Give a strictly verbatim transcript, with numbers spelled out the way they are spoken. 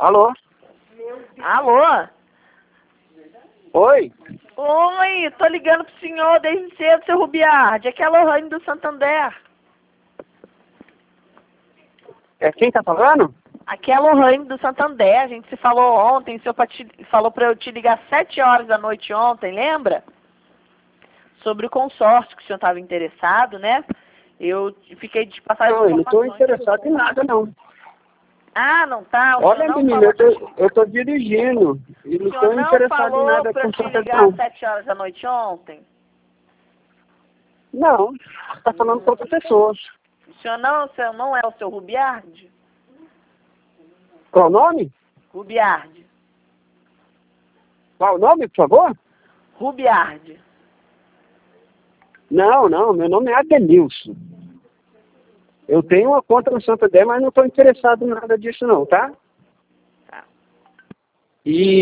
Alô? Alô? Oi? Oi, tô ligando pro senhor desde cedo, seu Rubiardi. Aqui é a Lohane do Santander. É quem tá falando? Aqui é a Lohane do Santander. A gente se falou ontem, o senhor pra te- falou pra eu te ligar às sete horas da noite ontem, lembra? Sobre o consórcio que o senhor estava interessado, né? Eu fiquei de passar Não, eu não tô informações. interessado em nada, não. Ah, não tá? O Olha, senhor não menino, falou eu tô, eu tô dirigindo. E O não senhor tô não interessado em falou nada pra com eu te Santa ligar não. às sete horas da noite ontem? Não, tá falando com outra pessoa. O senhor não, o senhor não é o seu Rubiardi? Qual o nome? Rubiardi. Qual o nome, por favor? Rubiardi. Não, não, meu nome é Adenilson. Eu tenho uma conta no Santander, mas não estou interessado em nada disso não, tá? Tá. E